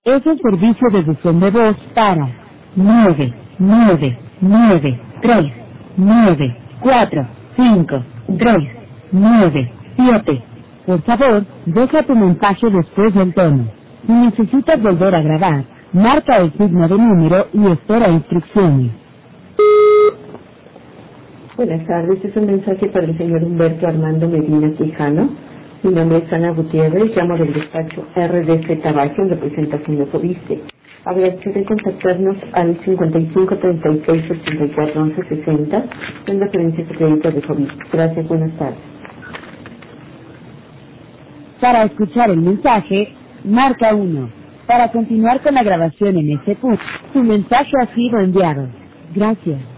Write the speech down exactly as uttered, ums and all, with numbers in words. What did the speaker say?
Es el servicio de buzón de voz para nueve nueve nueve tres nueve cuatro cinco tres nueve siete. Por favor, deja tu mensaje después del tono. Si necesitas volver a grabar, marca el signo de número y espera instrucciones. Buenas tardes, es un mensaje para el señor Humberto Armando Medina Quijano. Mi nombre es Ana Gutiérrez, llamo del despacho R D C Tabaco en representación de Fobiste. Agradeceré contactarnos al cincuenta y cinco treinta y seis ochenta y cuatro once sesenta en referencia a crédito de Fobiste. Gracias, buenas tardes. Para escuchar el mensaje, marca uno. Para continuar con la grabación en este punto, tu mensaje ha sido enviado. Gracias.